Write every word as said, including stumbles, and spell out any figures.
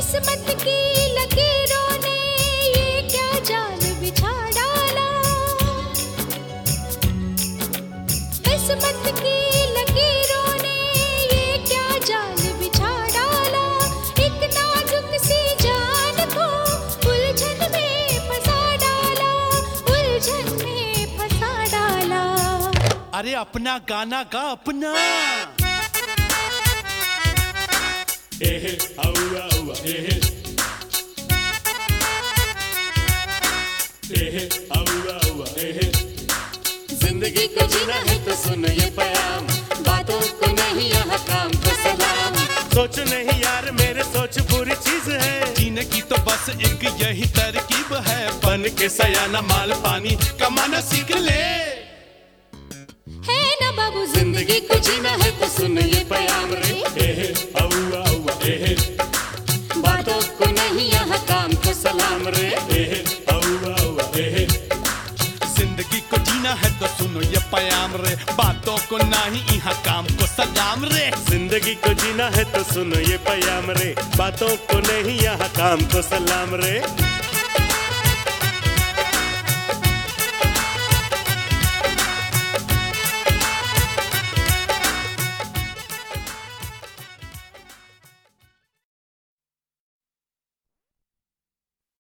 किस्मत की लकीरों ने ये क्या जाल बिछा डाला। किस्मत की लकीरों ने ये क्या जाल बिछा डाला। एक नाजुक सी जान को उलझन में फंसा डाला, उलझन में फंसा डाला। अरे अपना गाना गा अपना। एहे औआ औआ एहे एहे औआ औआ एहे। जिंदगी को जीना है तो सुन ये प्याम, बातों को नहीं यहाँ काम को सलाम। सोच नहीं यार मेरे सोच बुरी चीज है, जीने की तो बस एक यही तरकीब है। बन के सयाना माल पानी कमाना सीख ले। है ना बाबू जिंदगी को जीना है तो सुन ये प्याम रे। एहे औआ औआ एहे, बातों को नहीं यहाँ काम को सलाम रे। एहे औआ औआ एहे, जिंदगी को जीना है तो सुनो ये प्याम रे, बातों को नहीं यहाँ काम को सलाम रे। जिंदगी को जीना है तो सुनो ये प्याम रे, बातों को नहीं यहाँ काम को सलाम रे।